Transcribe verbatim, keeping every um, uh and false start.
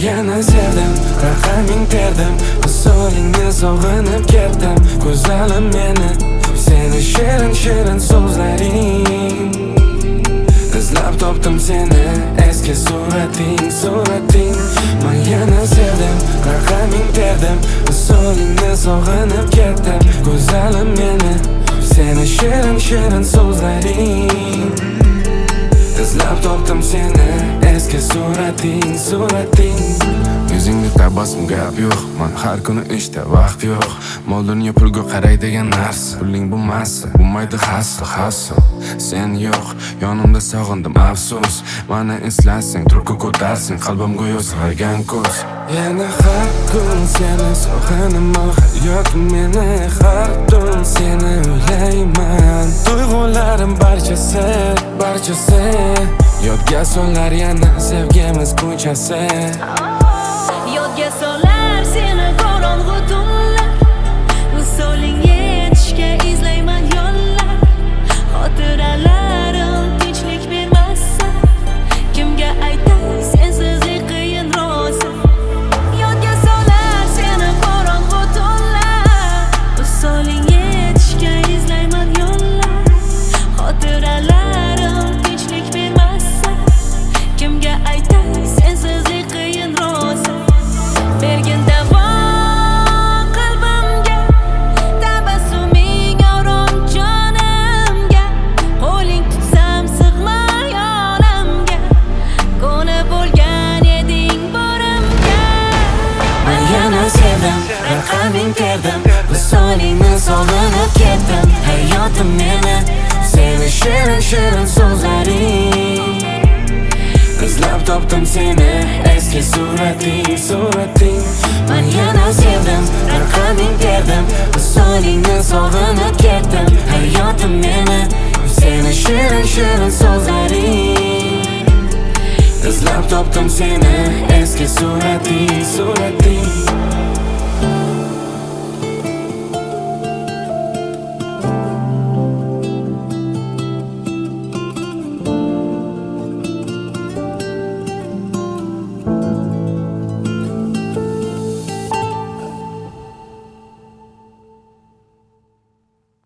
yana sevdim, raqaming terdim, visolingni sog'inib ketdim. Go'zalim meni, seni shirin shirin so'zlaring. Izlab topdim seni, eski surating, surating. Men yana sevdim, raqaming terdim, visolingni sog'inib ketdim. Go'zalim meni, seni shirin shirin so'zlaring. Izlab topdim seni, eski surating, surating. Yuzingda tabassum, gap yo'q, men har kuni ishda vaqt yo'q. Mol dunyo pulga qaraydigan narsa, puling bo'lmasa bo'lmaydi hasl, hasl. Sen yo'q, yonimda sog'indim afsus. Meni eslasang, turqi ko'tarsang, qalbim go'yo sirg'algan ko'z. Yana har kun seni sog'inaman, hayotim meni har tun seni o'ylayman. Tuyg'ularim barchasi, barchasi yodga solar yana sevgimiz ko'chasi. Yodga solar seni qorong'u tunlar, visoling yetishga izlayman yo'llar. Xotiralarim tinchlik bermasa, kimga aytay sensizlik qiyin rosa. Yodga solar seni qorong'u tunlar, visoling yetishga izlayman yo'llar. Xotiralarim tinchlik bermasa, kimga aytay sensizlik qiyin rosa. Bergin davom qalbimga, tabassuming orom jonimga. Qo'ling tutsam sig'may olamga, ko'na bo'lgan eding borimga. Men yana sevdim, raqaming terdim, visolingni sog'inib ketdim. Hayotim meni, seni shirin shirin so'zlaring. Izlab topdim seni, eski surating, surating. Men yana sevdim, raqaming terdim, visolingni sog'inib ketdim. Hayotim meni, seni shirin shirin so'zlaring. Izlab topdim seni, eski surating, surating.